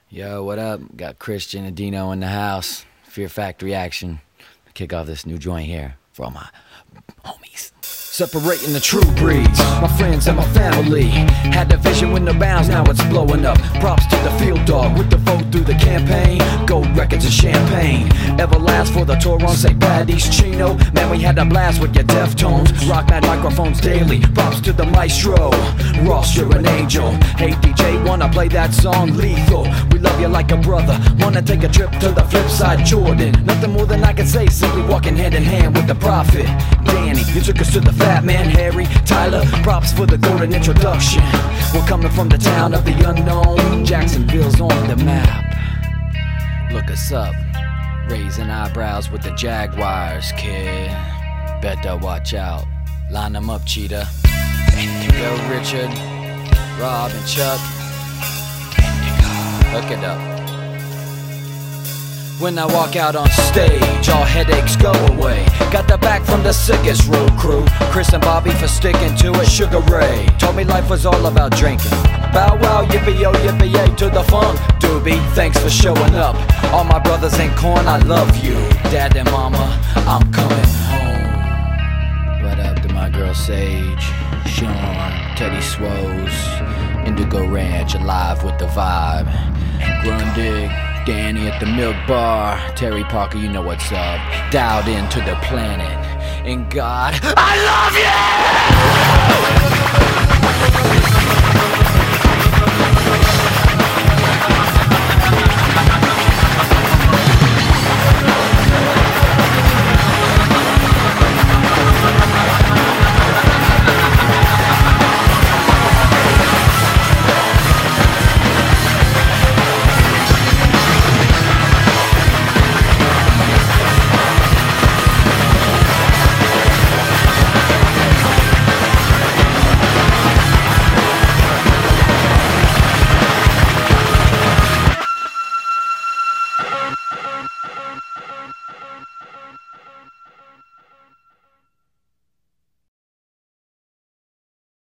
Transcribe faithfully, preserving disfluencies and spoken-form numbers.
Yo, what up? Got Christian and Dino in the house. Fear Factory action. Kick off this new joint here for all my homies. Separating the true breeds, my friends and my family. Had the vision with no bounds, now it's blowing up. Props to the field dog with the vote through the campaign. Gold records and champagne. Everlast for the tour on Saint Paddy's Chino. Man, we had a blast with your Deftones. Rock mad microphones daily. Props to the maestro. Ross, you're an angel. Hey D J, wanna play that song? Lethal. We love you like a brother. Wanna take a trip to the flip side, Jordan. Nothing more than I can say, simply walking hand in hand with the prophet. Danny, you took us to the Fat Man, Harry, Tyler, props for the golden introduction. We're coming from the town of the unknown. Jacksonville's on the map. Look us up, raising eyebrows with the Jaguars, kid. Better watch out, line them up, Cheetah. Go Richard, Rob and Chuck. Hook it up. When I walk out on stage, all headaches go away. Got the back from the sickest road crew. Chris and Bobby for sticking to it. Sugar Ray told me life was all about drinking. Bow wow, yippee yo, yippee yay to the funk. Doobie, thanks for showing up. All my brothers in corn, I love you. Dad and mama, I'm coming home. What up to my girl Sage, Sean, Teddy Swoes, Indigo Ranch, alive with the vibe. Grundig, Danny at the Milk Bar, Terry Parker, you know what's up. Dialed into the planet. And God, I love you!